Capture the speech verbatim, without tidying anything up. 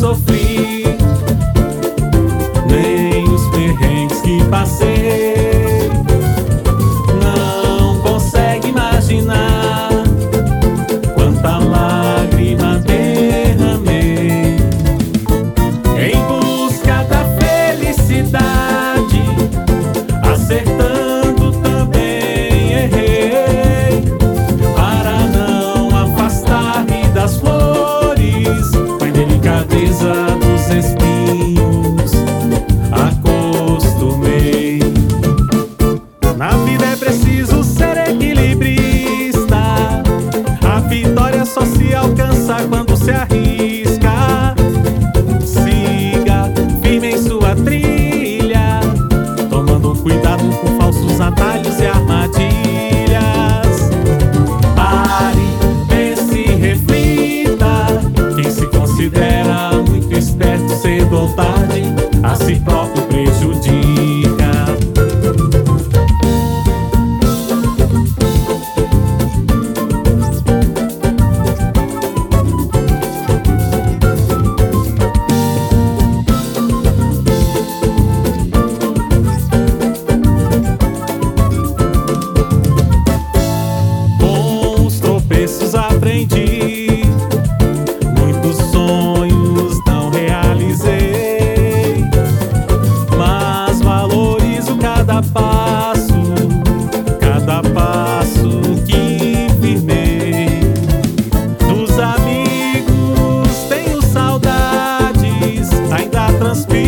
sofri, nem os perrengues que passei. Não consegue imaginar quanta lágrima derramei em busca da felicidade, acertando também errei, para não afastar-me das flores, com a delicadeza dos espinhos acostumei. Na vida é preciso ser equilibrista, a vitória só se alcança quando se arrisca. Siga firme em sua trilha, tomando cuidado com falsos atalhos e armadilhas. Pare, pense, reflita. Quem se considera muito esperto, cedo ou tarde, a si próprio prejudica. Aprendi, muitos sonhos não realizei, mas valorizo cada passo, cada passo que firmei. Dos amigos tenho saudades, ainda transpiro